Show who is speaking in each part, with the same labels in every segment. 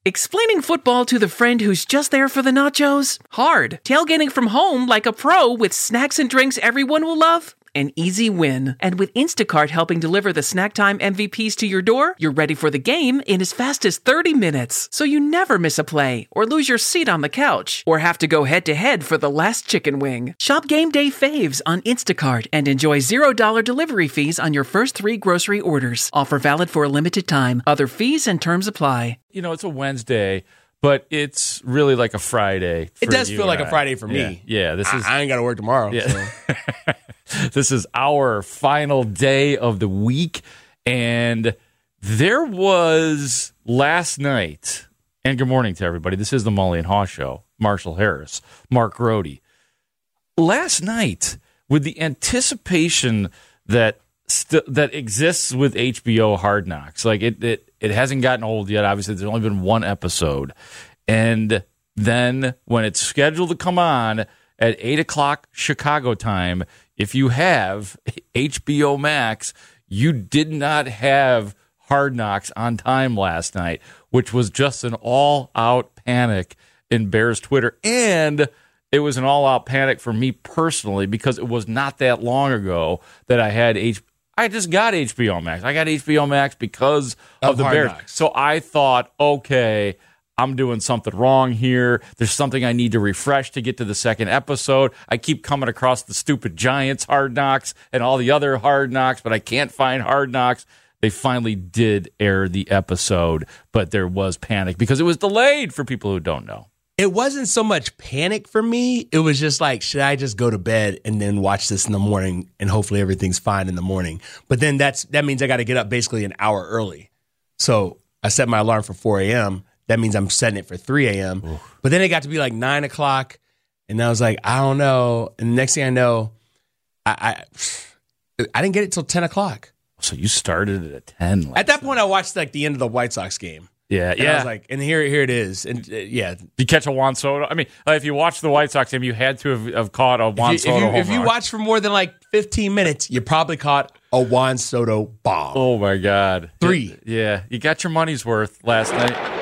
Speaker 1: Explaining football to the friend who's just there for the nachos? Hard. Tailgating from home like a pro with snacks and drinks everyone will love? An easy win. And with Instacart helping deliver the snack time MVPs to your door, you're ready for the game in as fast as 30 minutes. So you never miss a play, or lose your seat on the couch, or have to go head-to-head for the last chicken wing. Shop Game Day Faves on Instacart and enjoy $0 delivery fees on your first 3 grocery orders. Offer valid for a limited time. Other fees and terms apply.
Speaker 2: You know, it's a Wednesday, but it's really like a Friday.
Speaker 3: It does feel like a Friday for me.
Speaker 2: Yeah, this is.
Speaker 3: I ain't got to work tomorrow.
Speaker 2: Yeah.
Speaker 3: So.
Speaker 2: This is our final day of the week, and there was last night, and good morning to everybody. This is the Mully and Haw Show. Marshall Harris, Mark Grody. Last night, with the anticipation that exists with HBO Hard Knocks, like it hasn't gotten old yet. Obviously, there's only been one episode, and then when it's scheduled to come on at 8 o'clock Chicago time, if you have HBO Max, you did not have Hard Knocks on time last night, which was just an all-out panic in Bears Twitter. And it was an all-out panic for me personally because it was not that long ago that I just got HBO Max. I got HBO Max because of the Bears.
Speaker 3: Knocks.
Speaker 2: So I thought, okay, I'm doing something wrong here. There's something I need to refresh to get to the second episode. I keep coming across the stupid Giants Hard Knocks and all the other Hard Knocks, but I can't find Hard Knocks. They finally did air the episode, but there was panic because it was delayed for people who don't know.
Speaker 3: It wasn't so much panic for me. It was just like, should I just go to bed and then watch this in the morning and hopefully everything's fine in the morning? But then that means I got to get up basically an hour early. So I set my alarm for 4 a.m., that means I'm setting it for 3 a.m. Oof. But then it got to be like 9 o'clock, and I was like, I don't know. And the next thing I know, I didn't get it till 10 o'clock.
Speaker 2: So you started it at 10.
Speaker 3: At that point, I watched like the end of the White Sox game.
Speaker 2: Yeah,
Speaker 3: and I was like, and here it is. And
Speaker 2: Did you catch a Juan Soto? I mean, if you watched the White Sox game, you had to have caught a Juan Soto home run.
Speaker 3: If you watched for more than like 15 minutes, you probably caught a Juan Soto bomb.
Speaker 2: Oh, my God.
Speaker 3: 3.
Speaker 2: Yeah, you got your money's worth last night.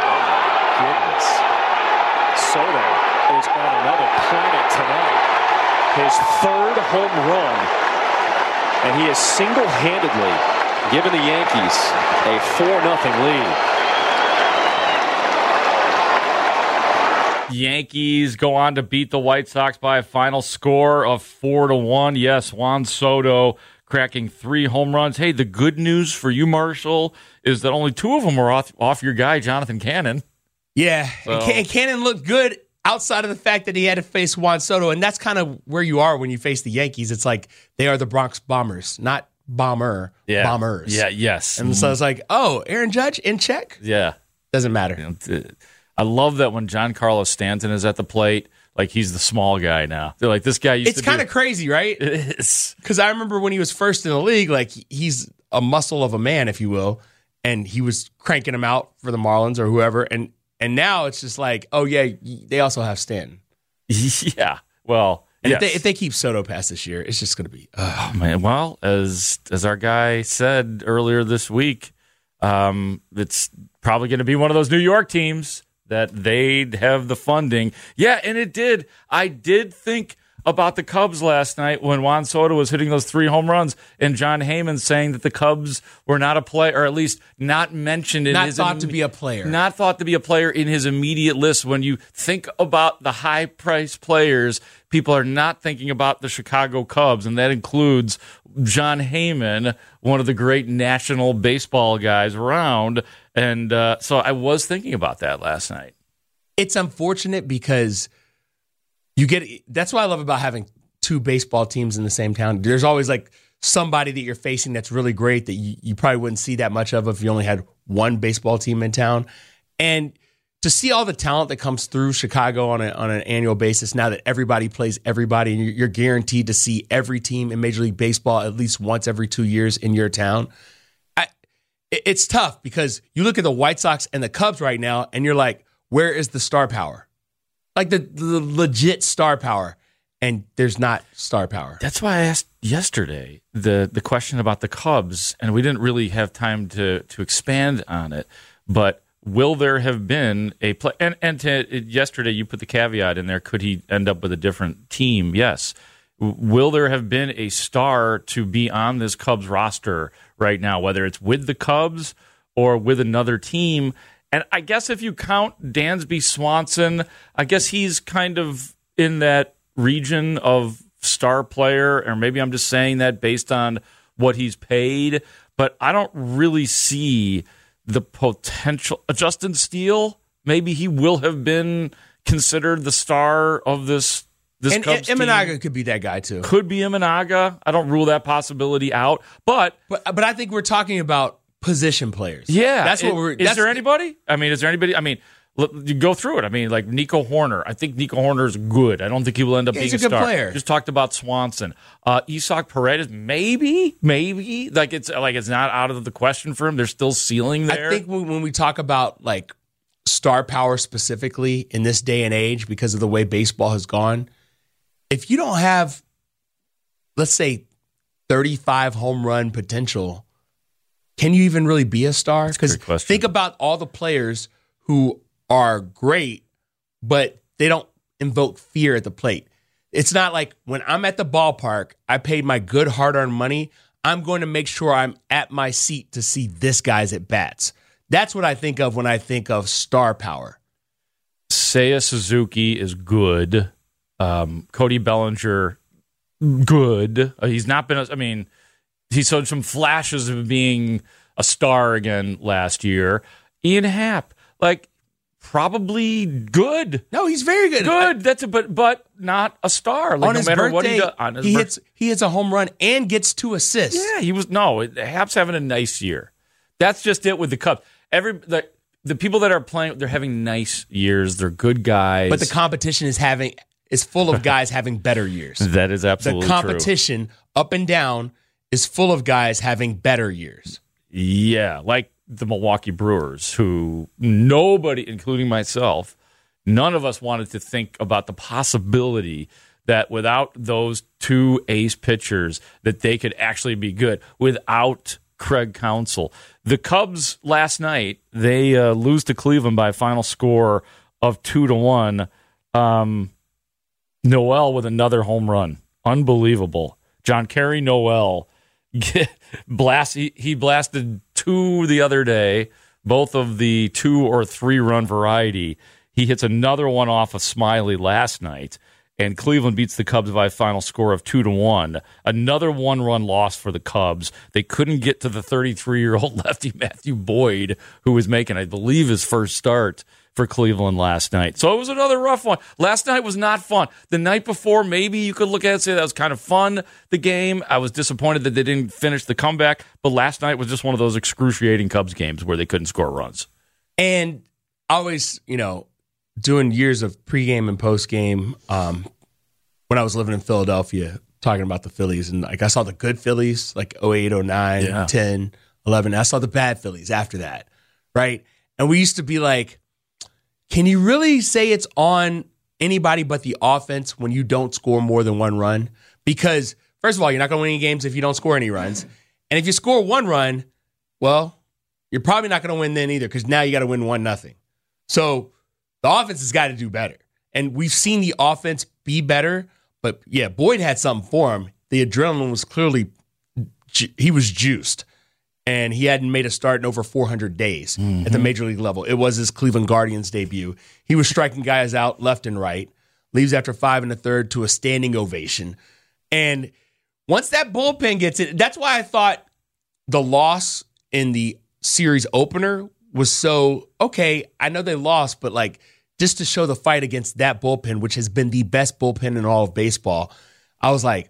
Speaker 4: Soto is on another planet tonight. His 3rd home run, and he has single-handedly given the Yankees a 4-0 lead.
Speaker 2: Yankees go on to beat the White Sox by a final score of 4-1. Yes, Juan Soto cracking 3 home runs. Hey, the good news for you, Marshall, is that only 2 of them were off your guy, Jonathan Cannon.
Speaker 3: Yeah,
Speaker 2: So.
Speaker 3: and Cannon looked good outside of the fact that he had to face Juan Soto, and that's kind of where you are when you face the Yankees. It's like they are the Bronx Bombers, not bombers.
Speaker 2: Yeah, yes.
Speaker 3: And so it's like, oh, Aaron Judge in check?
Speaker 2: Yeah.
Speaker 3: Doesn't matter.
Speaker 2: I love that when Giancarlo Stanton is at the plate, like he's the small guy now. They're like, this guy used to be...
Speaker 3: It's kind of crazy, right?
Speaker 2: It is.
Speaker 3: Because I remember when he was first in the league, like he's a muscle of a man, if you will, and he was cranking him out for the Marlins or whoever, and now it's just like, oh, yeah, they also have Stanton.
Speaker 2: Yeah. Well,
Speaker 3: and
Speaker 2: yes.
Speaker 3: if they keep Soto past this year, it's just going to be...
Speaker 2: Oh, man. Well, as our guy said earlier this week, it's probably going to be one of those New York teams that they'd have the funding. Yeah, and it did. I did think about the Cubs last night when Juan Soto was hitting those 3 home runs and John Heyman saying that the Cubs were not a player, or at least not mentioned in his...
Speaker 3: Not thought to be a player.
Speaker 2: Not thought to be a player in his immediate list. When you think about the high-priced players, people are not thinking about the Chicago Cubs, and that includes John Heyman, one of the great national baseball guys around. And so I was thinking about that last night.
Speaker 3: It's unfortunate because... that's what I love about having 2 baseball teams in the same town. There's always like somebody that you're facing that's really great that you probably wouldn't see that much of if you only had one baseball team in town. And to see all the talent that comes through Chicago on an annual basis, now that everybody plays everybody and you're guaranteed to see every team in Major League Baseball at least once every 2 years in your town, it's tough because you look at the White Sox and the Cubs right now and you're like, where is the star power? Like the legit star power, and there's not star power.
Speaker 2: That's why I asked yesterday the question about the Cubs, and we didn't really have time to expand on it. But will there have been a play? Yesterday you put the caveat in there. Could he end up with a different team? Yes. Will there have been a star to be on this Cubs roster right now, whether it's with the Cubs or with another team? And I guess if you count Dansby Swanson, I guess he's kind of in that region of star player, or maybe I'm just saying that based on what he's paid, but I don't really see the potential. Justin Steele, maybe he will have been considered the star of this Cubs team.
Speaker 3: Imanaga could be that guy too.
Speaker 2: Could be Imanaga. I don't rule that possibility out, but
Speaker 3: I think we're talking about position players.
Speaker 2: Yeah,
Speaker 3: that's what we're.
Speaker 2: Is there anybody? I mean, you go through it. I mean, like Nico Horner. I think Nico Horner is good. I don't think he will end up being
Speaker 3: a good
Speaker 2: star.
Speaker 3: Player.
Speaker 2: Just talked about Swanson. Isaac Paredes, maybe. Like it's not out of the question for him. There's still ceiling there.
Speaker 3: I think when we talk about like star power specifically in this day and age, because of the way baseball has gone, if you don't have, let's say, 35 home run potential, can you even really be a star? Because think about all the players who are great, but they don't invoke fear at the plate. It's not like when I'm at the ballpark, I paid my good hard-earned money, I'm going to make sure I'm at my seat to see this guy's at bats. That's what I think of when I think of star power.
Speaker 2: Seiya Suzuki is good. Cody Bellinger, good. He's not been, he showed some flashes of being a star again last year. Ian Happ, probably good.
Speaker 3: No, he's very good.
Speaker 2: Good. But not a star.
Speaker 3: On his birthday, he hits a home run and gets 2 assists.
Speaker 2: Yeah, Happ's having a nice year. That's just it with the Cubs. The people that are playing, they're having nice years. They're good guys.
Speaker 3: But the competition is full of guys having better years.
Speaker 2: That is absolutely true.
Speaker 3: The competition up and down is full of guys having better years.
Speaker 2: Yeah, like the Milwaukee Brewers, who nobody, including myself, none of us wanted to think about the possibility that without those 2 ace pitchers, that they could actually be good without Craig Counsell. The Cubs last night, they lose to Cleveland by a final score of 2-1. Noel with another home run. Unbelievable. John Kerry Noel he blasted 2 the other day, both of the 2 or 3 run variety. He hits another one off of Smiley last night, and Cleveland beats the Cubs by a final score of 2-1. Another 1-run loss for the Cubs. They couldn't get to the 33-year-old lefty Matthew Boyd, who was making, I believe, his first start for Cleveland last night. So it was another rough one. Last night was not fun. The night before, maybe you could look at it and say that was kind of fun, the game. I was disappointed that they didn't finish the comeback, but last night was just one of those excruciating Cubs games where they couldn't score runs.
Speaker 3: And always, doing years of pregame and postgame, when I was living in Philadelphia, talking about the Phillies, and I saw the good Phillies, 08, 09, 10, 11. I saw the bad Phillies after that, right? And we used to be like, can you really say it's on anybody but the offense when you don't score more than 1 run? Because, first of all, you're not going to win any games if you don't score any runs. And if you score 1 run, well, you're probably not going to win then either, because now you got to win 1-0. So the offense has got to do better. And we've seen the offense be better, but yeah, Boyd had something for him. The adrenaline was clearly, he was juiced. And he hadn't made a start in over 400 days at the major league level. It was his Cleveland Guardians debut. He was striking guys out left and right, leaves after 5 1/3 to a standing ovation. And once that bullpen gets it, that's why I thought the loss in the series opener was so, okay, I know they lost, but just to show the fight against that bullpen, which has been the best bullpen in all of baseball, I was like,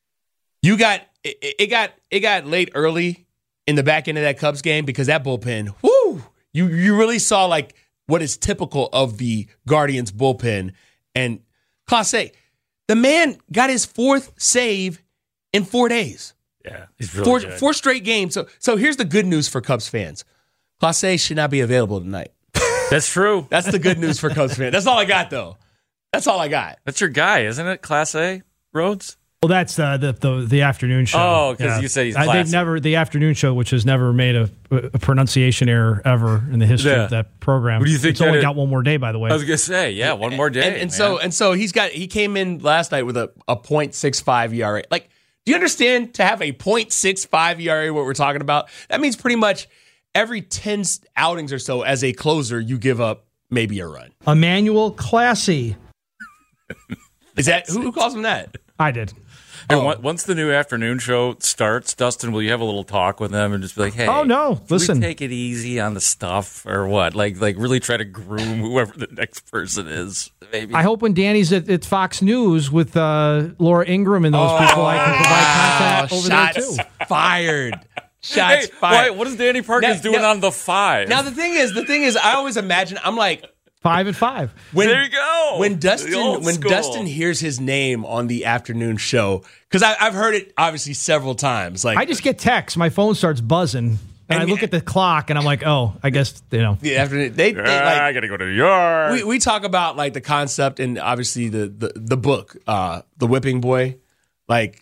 Speaker 3: it got late early in the back end of that Cubs game, because that bullpen, you really saw what is typical of the Guardians bullpen. And Clase, the man got his 4th save in 4 days.
Speaker 2: Yeah, he's really good.
Speaker 3: 4 straight games. So here's the good news for Cubs fans. Clase should not be available tonight.
Speaker 2: That's true.
Speaker 3: That's the good news for Cubs fans. That's all I got, though. That's all I got.
Speaker 2: That's your guy, isn't it, Clase Rhodes?
Speaker 5: Well, that's the afternoon show.
Speaker 2: Oh, because you said he's classic.
Speaker 5: They've never, the afternoon show, which has never made a pronunciation error ever in the history of that program.
Speaker 2: What do you think?
Speaker 5: It's only got one more day, by the way.
Speaker 2: I was gonna say, one more day.
Speaker 3: And so he came in last night with a 0.65 ERA. Like, do you understand, to have a 0.65 ERA, what we're talking about? That means pretty much every 10 outings or so as a closer, you give up maybe a run.
Speaker 5: Emmanuel Classy.
Speaker 3: Is that who calls him that?
Speaker 5: I did.
Speaker 2: Hey, once the new afternoon show starts, Dustin, will you have a little talk with them and just be like, hey,
Speaker 5: oh, no, listen,
Speaker 2: take it easy on the stuff or what? Like really try to groom whoever the next person is, maybe.
Speaker 5: I hope when Danny's at Fox News with Laura Ingraham and those people, I can provide content over there, too.
Speaker 3: Shots fired.
Speaker 2: What is Danny Parkins doing on the 5?
Speaker 3: Now, the thing is, I always imagine, I'm like,
Speaker 5: 5 and 5.
Speaker 2: There you go.
Speaker 3: When Dustin hears his name on the afternoon show, because I've heard it obviously several times. Like,
Speaker 5: I just get texts, my phone starts buzzing, and I look at the clock, and I'm like, oh, I guess the
Speaker 3: afternoon.
Speaker 2: I gotta go to New York.
Speaker 3: We talk about like the concept and obviously the book, The Whipping Boy. Like,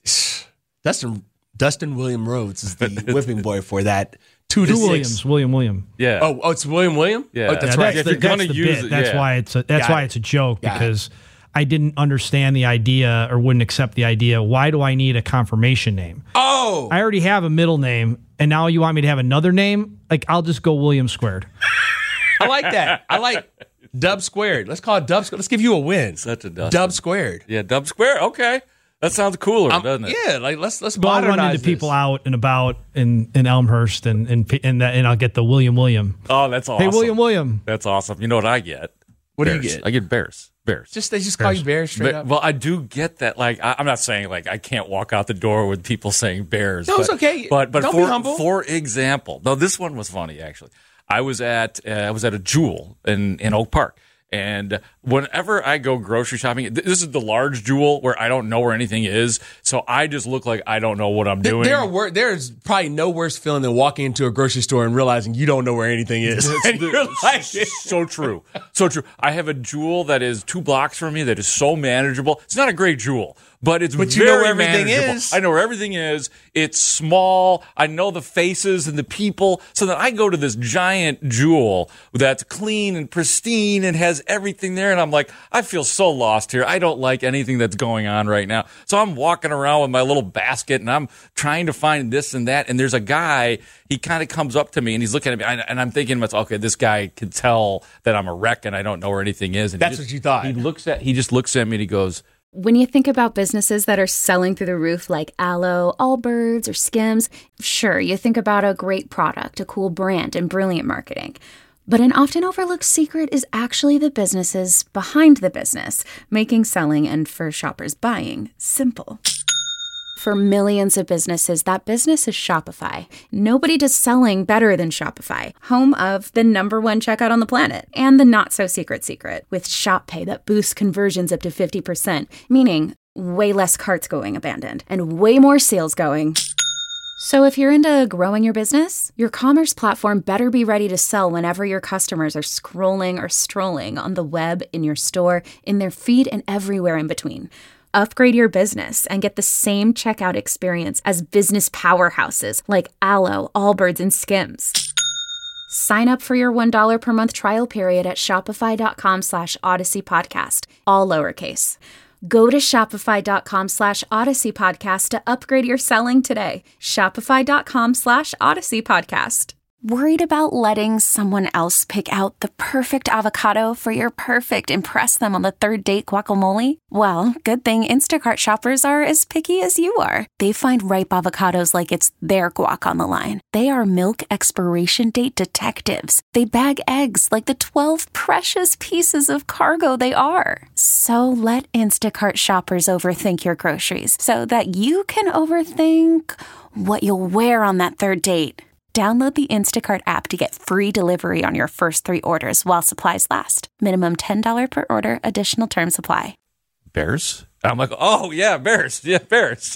Speaker 3: Dustin William Rhodes is the whipping boy for that. 2 to 6.
Speaker 5: William.
Speaker 2: Yeah.
Speaker 3: Oh, it's William?
Speaker 2: Yeah.
Speaker 3: Oh, that's right.
Speaker 5: That's the bit. That's why it's a joke, because I didn't understand the idea or wouldn't accept the idea. Why do I need a confirmation name?
Speaker 3: Oh.
Speaker 5: I already have a middle name, and now you want me to have another name? Like, I'll just go William Squared.
Speaker 3: I like that. I like Dub Squared. Let's call it Dub Squared. Let's give you a win.
Speaker 2: Such a Dustin.
Speaker 3: Dub Squared.
Speaker 2: Yeah, Dub Squared. Okay. That sounds cooler, doesn't it?
Speaker 3: Yeah, like let's
Speaker 5: I'll
Speaker 3: modernize
Speaker 5: run into
Speaker 3: this.
Speaker 5: people out and about in Elmhurst, and I'll get the William.
Speaker 2: Oh, that's awesome.
Speaker 5: Hey, William.
Speaker 2: That's awesome. You know what I get?
Speaker 3: What
Speaker 2: Bears.
Speaker 3: do you get?
Speaker 2: I get Bears.
Speaker 3: They just call you Bears straight up.
Speaker 2: Well, I do get that. Like, I'm not saying like I can't walk out the door with people saying Bears.
Speaker 3: No, it's okay.
Speaker 2: But
Speaker 3: Don't be humble.
Speaker 2: For example, no, this one was funny actually. I was at a Jewel in Oak Park. And whenever I go grocery shopping, this is the large Jewel where I don't know where anything is. So I just look like I don't know what I'm doing.
Speaker 3: There's probably no worse feeling than walking into a grocery store and realizing you don't know where anything is. And you're like,
Speaker 2: so true. So true. I have a Jewel that is 2 blocks from me that is so manageable. It's not a great Jewel, but it's very
Speaker 3: you know where everything
Speaker 2: manageable.
Speaker 3: is.
Speaker 2: I know where everything is. It's small. I know the faces and the people. So then I go to this giant Jewel that's clean and pristine and has everything there. And I'm like, I feel so lost here. I don't like anything that's going on right now. So I'm walking around with my little basket and I'm trying to find this and that. And there's a guy, he kind of comes up to me and he's looking at me and I'm thinking, okay, this guy can tell that I'm a wreck and I don't know where anything is. And
Speaker 3: that's what you thought.
Speaker 2: He just looks at me and he goes,
Speaker 6: when you think about businesses that are selling through the roof like Aloe, Allbirds, or Skims, sure, you think about a great product, a cool brand, and brilliant marketing. But an often overlooked secret is actually the businesses behind the business, making selling and, for shoppers, buying simple. For millions of businesses, that business is Shopify. Nobody does selling better than Shopify, home of the #1 checkout on the planet, and the not-so-secret secret, with Shop Pay that boosts conversions up to 50%, meaning way less carts going abandoned, and way more sales going. So if you're into growing your business, your commerce platform better be ready to sell whenever your customers are scrolling or strolling on the web, in your store, in their feed, and everywhere in between. Upgrade your business and get the same checkout experience as business powerhouses like Aloe, Allbirds, and Skims. Sign up for your $1 per month trial period at shopify.com/Odyssey Podcast, all lowercase. Go to shopify.com/Odyssey Podcast to upgrade your selling today. Shopify.com/Odyssey Podcast. Worried about letting someone else pick out the perfect avocado for your perfect impress them on the third date guacamole? Well, good thing Instacart shoppers are as picky as you are. They find ripe avocados like it's their guac on the line. They are milk expiration date detectives. They bag eggs like the 12 precious pieces of cargo they are. So let Instacart shoppers overthink your groceries so that you can overthink what you'll wear on that third date. Download the Instacart app to get free delivery on your first 3 orders while supplies last. Minimum $10 per order. Additional terms apply.
Speaker 2: Bears? I'm like, oh, yeah, Bears. Yeah, Bears.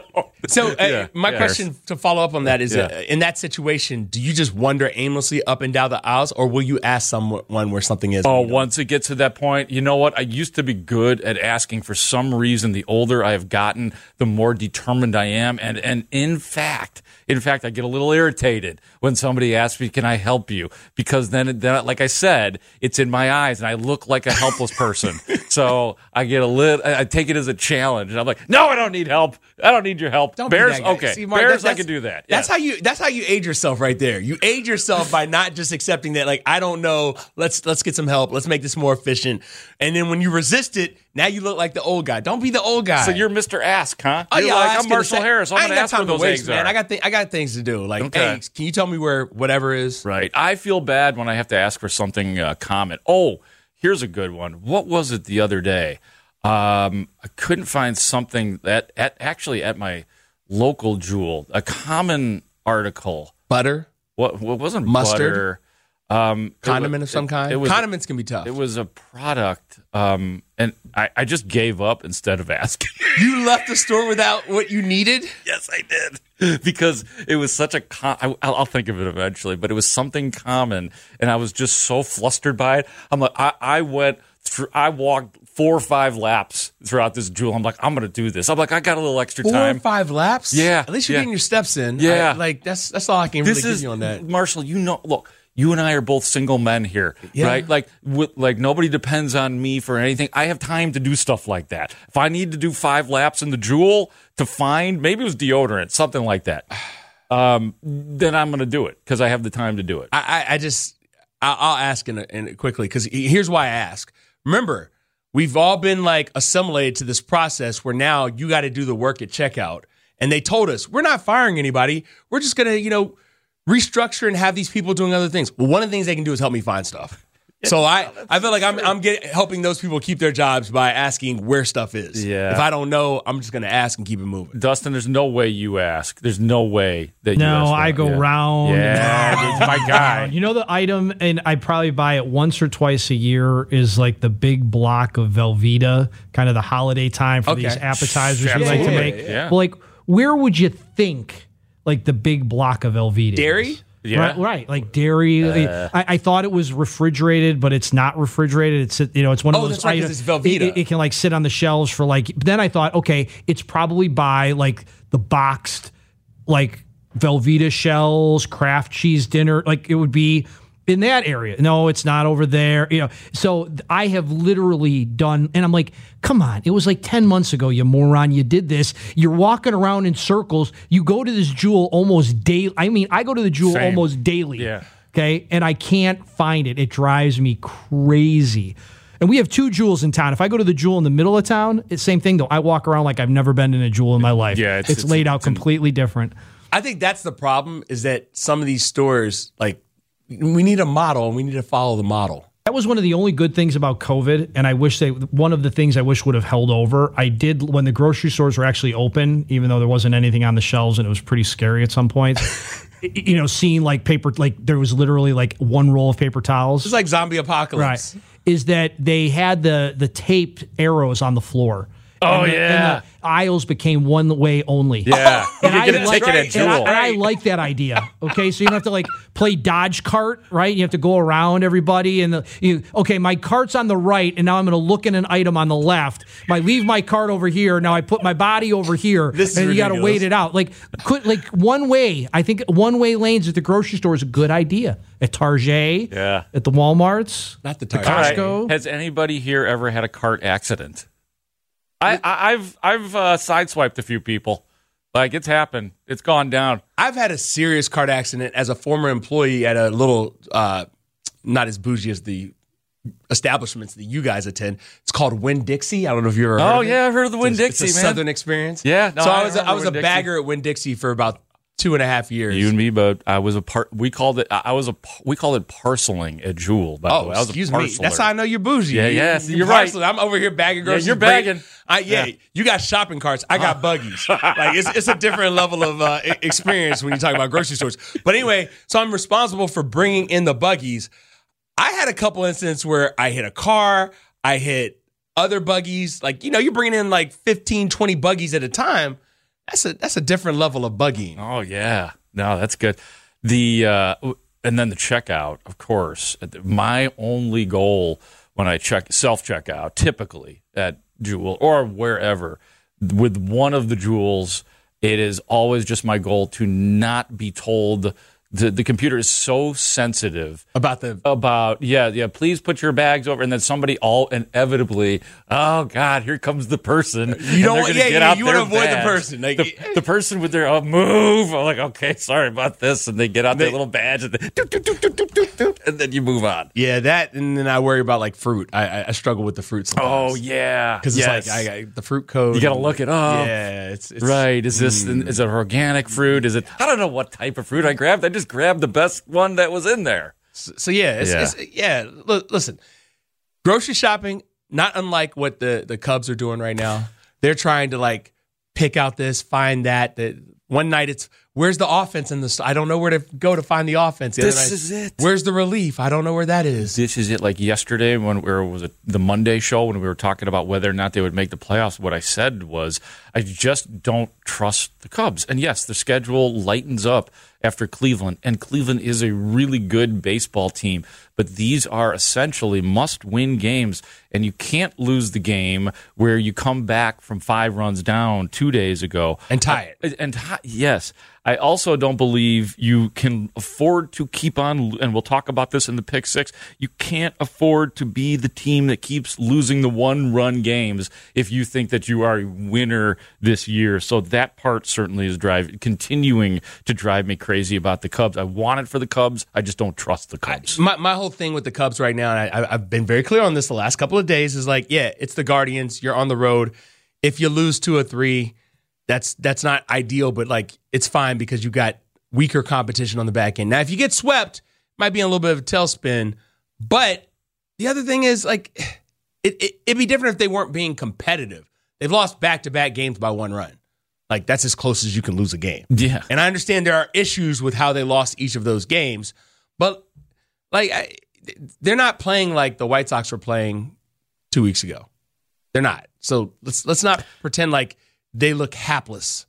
Speaker 3: My question to follow up on that is, in that situation, do you just wander aimlessly up and down the aisles, or will you ask someone where something is?
Speaker 2: Oh, once it gets to that point, you know what? I used to be good at asking. For some reason, the older I have gotten, the more determined I am. And in fact, I get a little irritated when somebody asks me, can I help you? Because then, like I said, it's in my eyes, and I look like a helpless person. So I get I take it as a challenge. And I'm like, no, I don't need help. I don't need your help.
Speaker 3: Don't
Speaker 2: Bears,
Speaker 3: be that guy.
Speaker 2: okay.
Speaker 3: See, Mark,
Speaker 2: Bears, I can do that.
Speaker 3: That's how you age yourself right there. You age yourself by not just accepting that, like, I don't know. Let's get some help. Let's make this more efficient. And then when you resist it, now you look like the old guy. Don't be the old guy.
Speaker 2: So you're Mr. Ask, huh?
Speaker 3: Oh,
Speaker 2: you're like, I'm Marshall Harris. I'm going to ask where those eggs
Speaker 3: man.
Speaker 2: are.
Speaker 3: I got things to do. Like, hey, can you tell me where whatever is?
Speaker 2: Right. I feel bad when I have to ask for something common. Oh, here's a good one. What was it the other day? I couldn't find something at my local Jewel, a common article.
Speaker 3: Butter?
Speaker 2: What wasn't
Speaker 3: mustard?
Speaker 2: Butter?
Speaker 3: Condiment of some kind? Condiments can be tough.
Speaker 2: It was a product, and I just gave up instead of asking.
Speaker 3: You left the store without what you needed?
Speaker 2: Yes, I did. Because it was such a I'll think of it eventually, but it was something common, and I was just so flustered by it. I'm like, I walked 4 or 5 laps throughout this Jewel. I'm like, I'm going to do this. I'm like, I got a little extra time.
Speaker 3: 4 or 5 laps?
Speaker 2: Yeah.
Speaker 3: At least you're getting your steps in.
Speaker 2: Yeah.
Speaker 3: That's all I can really give you on that.
Speaker 2: Marshall, look, you and I are both single men here, right? Like nobody depends on me for anything. I have time to do stuff like that. If I need to do 5 laps in the Jewel to find, maybe it was deodorant, something like that, then I'm going to do it because I have the time to do it.
Speaker 3: I'll ask in quickly, because here's why I ask. Remember, we've all been like assimilated to this process where now you got to do the work at checkout. And they told us, we're not firing anybody. We're just going to, restructure and have these people doing other things. Well, one of the things they can do is help me find stuff. So I feel like I'm helping those people keep their jobs by asking where stuff is.
Speaker 2: Yeah.
Speaker 3: If I don't know, I'm just going to ask and keep it moving.
Speaker 2: Dustin, there's no way you ask. There's no way that you ask.
Speaker 5: No, I go round.
Speaker 2: Yeah, it's my guy.
Speaker 5: You know the item, and I probably buy it once or twice a year, is like the big block of Velveeta, kind of the holiday time for these appetizers we like to make.
Speaker 2: Yeah.
Speaker 5: Well, like, where would you think, like, the big block of Velveeta
Speaker 3: Dairy?
Speaker 5: is?
Speaker 2: Yeah.
Speaker 5: Right. Like dairy. I thought it was refrigerated, but it's not refrigerated. It's it's one of those
Speaker 3: that's right, 'cause it's Velveeta.
Speaker 5: It can like sit on the shelves for like. But then I thought, okay, it's probably by like the boxed like Velveeta shells, Kraft cheese dinner. Like it would be in that area. No, it's not over there. So I have literally done, and I'm like, come on, it was like 10 months ago, you moron. You did this. You're walking around in circles. You go to this Jewel almost daily. I mean, I go to the Jewel almost daily.
Speaker 2: Yeah.
Speaker 5: Okay. And I can't find it. It drives me crazy. And we have 2 Jewels in town. If I go to the Jewel in the middle of town, it's the same thing though. I walk around like I've never been in a Jewel in my life.
Speaker 2: Yeah.
Speaker 5: It's laid out completely different.
Speaker 3: I think that's the problem, is that some of these stores, like, we need a model and we need to follow the model.
Speaker 5: That was one of the only good things about COVID, and I wish one of the things I wish would have held over. I did when the grocery stores were actually open, even though there wasn't anything on the shelves, and it was pretty scary at some points. Seeing like paper, like there was literally like one roll of paper towels.
Speaker 3: It's like zombie apocalypse.
Speaker 5: Right. Is that they had the taped arrows on the floor.
Speaker 2: Oh,
Speaker 5: and the aisles became one way only.
Speaker 2: Yeah.
Speaker 5: And
Speaker 2: you get a ticket at Jewel.
Speaker 5: And I like that idea. Okay, so you don't have to like play dodge cart, right? You have to go around everybody. And my cart's on the right, and now I'm going to look at an item on the left. I leave my cart over here. Now I put my body over here, and you got to wait it out. Like one way. I think one-way lanes at the grocery store is a good idea. At Target, at the Walmarts,
Speaker 3: not the Target.
Speaker 5: Costco.
Speaker 2: Has anybody here ever had a cart accident? I've sideswiped a few people. Like, it's happened. It's gone down.
Speaker 3: I've had a serious cart accident as a former employee at a little, not as bougie as the establishments that you guys attend. It's called Winn-Dixie. I don't know if you've ever heard of it.
Speaker 2: Oh, yeah, I've heard of the Winn-Dixie,
Speaker 3: man. It's a Southern experience.
Speaker 2: Yeah. No,
Speaker 3: so I was a bagger at Winn-Dixie for about 2.5 years.
Speaker 2: You and me, but I was we called it parceling at Jewel. By the way, I was
Speaker 3: excuse
Speaker 2: a
Speaker 3: me. That's how I know you're bougie.
Speaker 2: Yeah, you're right.
Speaker 3: I'm over here bagging groceries.
Speaker 2: Yeah, you're bagging.
Speaker 3: You got shopping carts. I got buggies. Like it's a different level of experience when you talk about grocery stores. But anyway, so I'm responsible for bringing in the buggies. I had a couple incidents where I hit a car. I hit other buggies, like, you're bringing in like 15, 20 buggies at a time. That's a different level of buggying.
Speaker 2: Oh, yeah. No, that's good. And then the checkout, of course. My only goal when I self-checkout, typically at Jewel or wherever, with one of the Jewels, it is always just my goal to not be told. The computer is so sensitive
Speaker 3: about
Speaker 2: please put your bags over, and then somebody inevitably, oh God, here comes the person.
Speaker 3: You don't want to avoid the person, like,
Speaker 2: the person with their move. I'm like, okay, sorry about this, and they get out their little badge and then you move on.
Speaker 3: Yeah, that, and then I worry about like fruit. I struggle with the fruit sometimes.
Speaker 2: Oh yeah,
Speaker 3: because it's like I the fruit code.
Speaker 2: You got to look it up.
Speaker 3: Yeah, it's
Speaker 2: right. Is it organic fruit? Is it? I don't know what type of fruit I grabbed. I just grabbed the best one that was in there.
Speaker 3: So listen, grocery shopping, not unlike what the Cubs are doing right now. They're trying to like pick out this, find that. One night it's, where's the offense in this? I don't know where to go to find the offense.
Speaker 2: This is it.
Speaker 3: Where's the relief? I don't know where that is.
Speaker 2: This is it. Like yesterday the Monday show when we were talking about whether or not they would make the playoffs, what I said was I just don't trust the Cubs. And yes, the schedule lightens up after Cleveland, and Cleveland is a really good baseball team, but these are essentially must-win games, and you can't lose the game where you come back from 5 runs down 2 days ago.
Speaker 3: And tie it.
Speaker 2: Yes. I also don't believe you can afford to keep on, and we'll talk about this in the Pick Six, you can't afford to be the team that keeps losing the one-run games if you think that you are a winner this year. So that part certainly is continuing to drive me crazy about the Cubs. I want it for the Cubs. I just don't trust the Cubs.
Speaker 3: My whole thing with the Cubs right now, and I've been very clear on this the last couple of days, is like, yeah, it's the Guardians. You're on the road. If you lose 2 or 3, that's not ideal, but like it's fine because you got weaker competition on the back end. Now, if you get swept, it might be in a little bit of a tailspin. But the other thing is, like, it'd be different if they weren't being competitive. They've lost back-to-back games by 1 run. Like, that's as close as you can lose a game.
Speaker 2: Yeah.
Speaker 3: And I understand there are issues with how they lost each of those games, but like they're not playing like the White Sox were playing 2 weeks ago. They're not. So let's not pretend like they look hapless.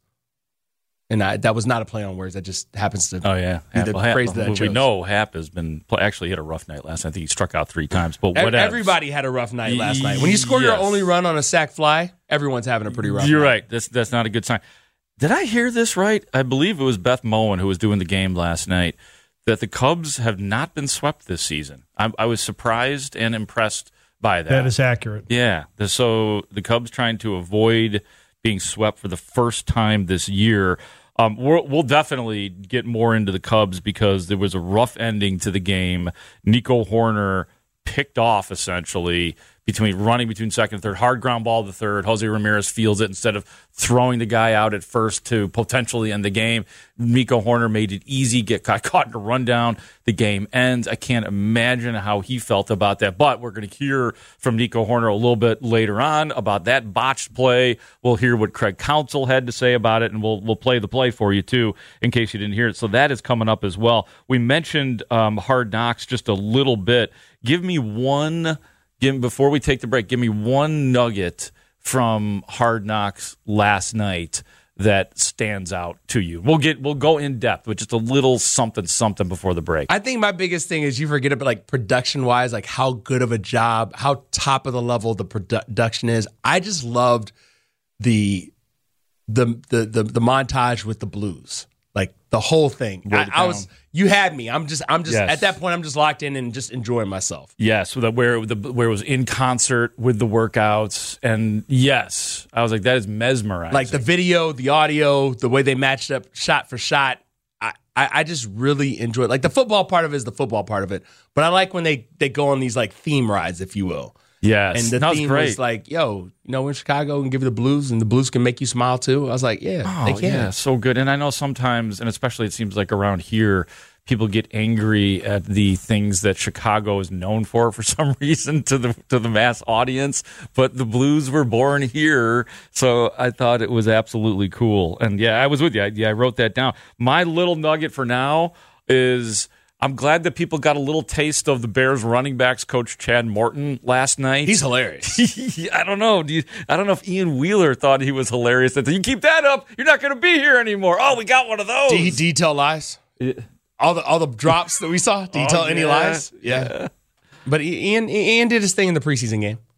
Speaker 3: And that was not a play on words. That just happens to be the phrase that I chose.
Speaker 2: We know Hap has been actually hit a rough night last night. I think he struck out 3 times. But whatever.
Speaker 3: Everybody had a rough night last night. When you score your only run on a sac fly, everyone's having a pretty rough night.
Speaker 2: You're right. That's not a good sign. Did I hear this right? I believe it was Beth Moen who was doing the game last night, that the Cubs have not been swept this season. I was surprised and impressed by that.
Speaker 5: That is accurate.
Speaker 2: Yeah. So the Cubs trying to avoid being swept for the first time this year. We'll definitely get more into the Cubs because there was a rough ending to the game. Nico Hoerner picked off essentially running between second and third, hard ground ball to third. Jose Ramirez fields it instead of throwing the guy out at first to potentially end the game. Nico Hoerner made it easy, got caught in a rundown. The game ends. I can't imagine how he felt about that, but we're going to hear from Nico Hoerner a little bit later on about that botched play. We'll hear what Craig Counsell had to say about it, and we'll play the play for you too in case you didn't hear it. So that is coming up as well. We mentioned Hard Knocks just a little bit. Before we take the break, give me one nugget from Hard Knocks last night that stands out to you. We'll go in depth with just a little something before the break.
Speaker 3: I think my biggest thing is you forget about like production wise, like how good of a job, how top of the level the production is. I just loved the montage with the blues. Like the whole thing. You had me. I'm just yes. At that point I'm just locked in and just enjoying myself.
Speaker 2: Yes, where it was in concert with the workouts, and yes, I was like, that is mesmerizing.
Speaker 3: Like the video, the audio, the way they matched up shot for shot. I just really enjoy it. Like the football part of it is the football part of it. But I like when they go on these like theme rides, if you will.
Speaker 2: Yes.
Speaker 3: And the theme was like, yo, we're in Chicago and give you the blues, and the blues can make you smile too. I was like, they can.
Speaker 2: Yeah, so good. And I know sometimes, and especially it seems like around here, people get angry at the things that Chicago is known for some reason to the mass audience. But the blues were born here, so I thought it was absolutely cool. And yeah, I was with you. I wrote that down. My little nugget for now is I'm glad that people got a little taste of the Bears running backs coach Chad Morton last night.
Speaker 3: He's hilarious.
Speaker 2: I don't know. I don't know if Ian Wheeler thought he was hilarious. That you keep that up, you're not going to be here anymore. Oh, we got one of those.
Speaker 3: Did he tell lies? All the drops that we saw. Did he tell any lies? Yeah. But Ian did his thing in the preseason game.